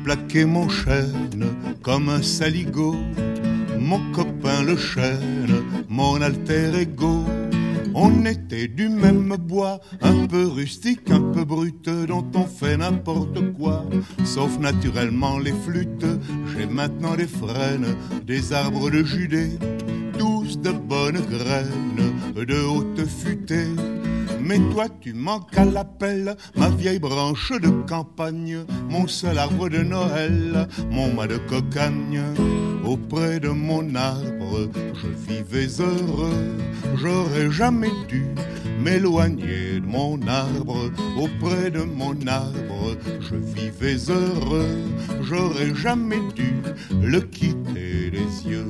plaqué mon chêne comme un saligot. Mon copain le chêne, mon alter ego. On était du même bois, un peu rustique, un peu brut, dont on fait n'importe quoi, sauf naturellement les flûtes. J'ai maintenant des frênes, des arbres de Judée, tous de bonnes graines, de haute futée. Mais toi tu manques à l'appel, ma vieille branche de campagne, mon seul arbre de Noël, mon mât de cocagne. Auprès de mon arbre, je vivais heureux, j'aurais jamais dû m'éloigner de mon arbre. Auprès de mon arbre, je vivais heureux, j'aurais jamais dû le quitter des yeux.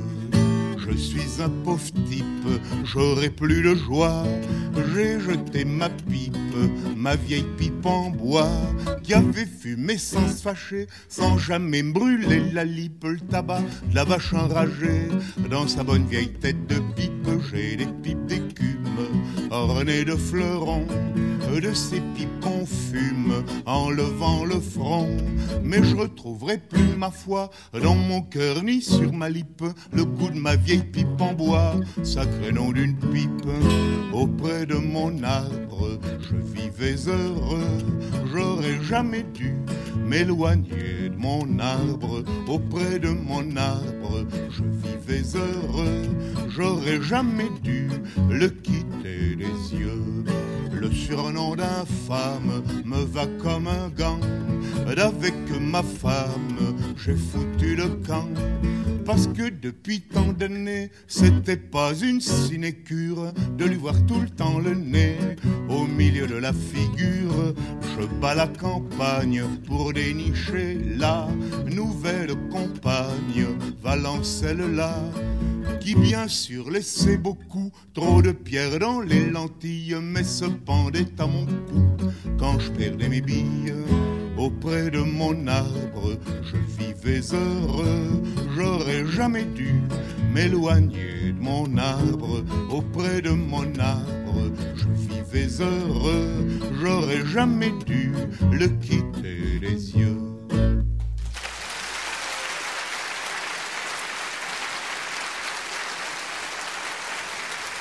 Je suis un pauvre type, j'aurais plus de joie. J'ai jeté ma pipe, ma vieille pipe en bois, qui avait fumé sans se fâcher, sans jamais me brûler la lippe. Le tabac de la vache enragée, dans sa bonne vieille tête de pipe, j'ai des pipes d'écume, ornées de fleurons, de ces pipes qu'on fume en levant le front. Mais je retrouverai plus ma foi dans mon cœur ni sur ma lippe le goût de ma vieille pipe en bois, sacré nom d'une pipe. Auprès de mon arbre, je vivais heureux, j'aurais jamais dû m'éloigner de mon arbre. Auprès de mon arbre, je vivais heureux, j'aurais jamais dû le quitter des yeux. Le surnom d'infâme me va comme un gant, d'avec ma femme j'ai foutu le camp. Parce que depuis tant d'années, c'était pas une sinécure de lui voir tout le temps le nez au milieu de la figure. Je bats la campagne pour dénicher la nouvelle compagne, valant celle-là qui bien sûr laissait beaucoup trop de pierres dans les lentilles, mais se pendait à mon cou quand je perdais mes billes. Auprès de mon arbre, je vivais heureux, j'aurais jamais dû m'éloigner de mon arbre. Auprès de mon arbre, je vivais heureux, j'aurais jamais dû le quitter des yeux.